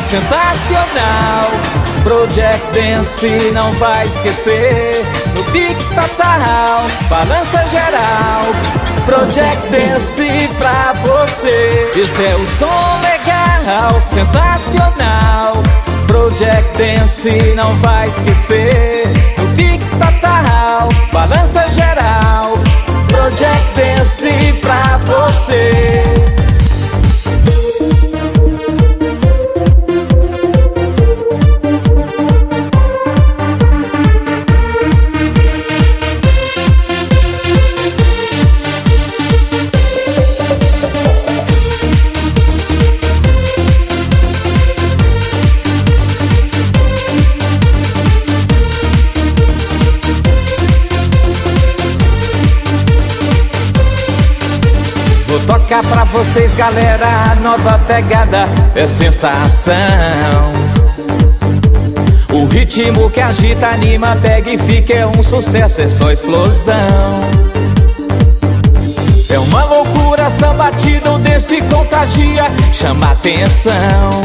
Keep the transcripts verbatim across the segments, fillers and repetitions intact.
sensacional. Project Dance não vai esquecer. No pique total, balança geral. Project Dance pra você. Esse é o som legal, sensacional. Project Dance não vai esquecer. No pique total, balança geral. Project Dance pra você. Vou tocar pra vocês, galera, a nova pegada é sensação. O ritmo que agita, anima, pega e fica, é um sucesso, é só explosão. É uma loucura, samba batido desse contagia, chama atenção.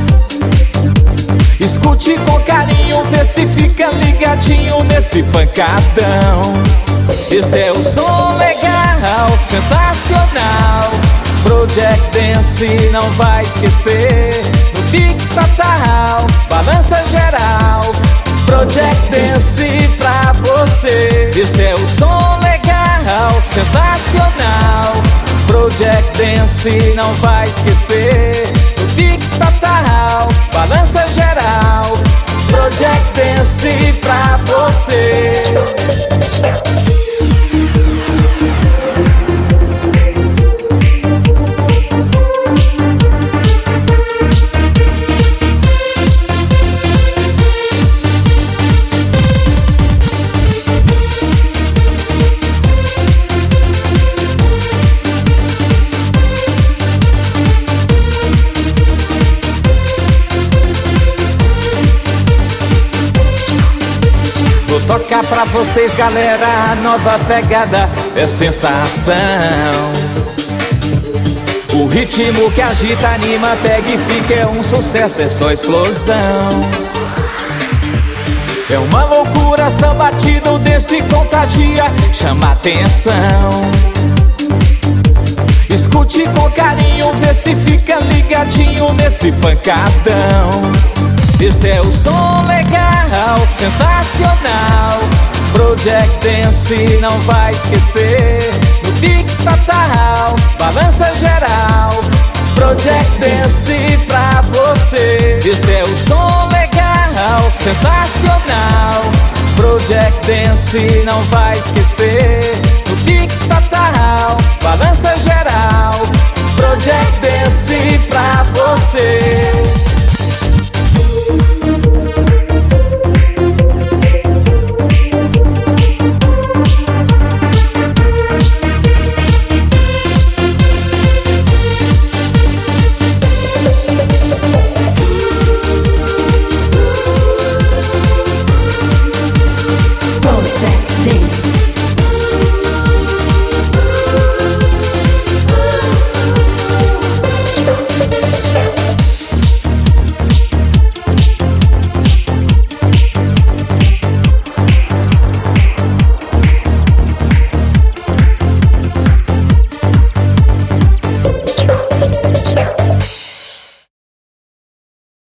Escute com carinho, vê se fica ligadinho nesse pancadão. Esse é o som legal, sensacional. Project Dance não vai esquecer. No pique total, balança geral. Project Dance pra você. Esse é o som legal, sensacional. Project Dance não vai esquecer. No pique total, balança geral. Project Dance pra você. Vou tocar pra vocês, galera, a nova pegada é sensação. O ritmo que agita, anima, pega e fica, é um sucesso, é só explosão. É uma loucura, samba batido desse contagia, chama atenção. Escute com carinho, vê se fica ligadinho nesse pancadão. Esse é o som legal, sensacional. Project Dance não vai esquecer. No pique total, balança geral. Project Dance pra você. Esse é o som legal, sensacional. Project Dance não vai esquecer. No pique total, balança geral. Project Dance pra você.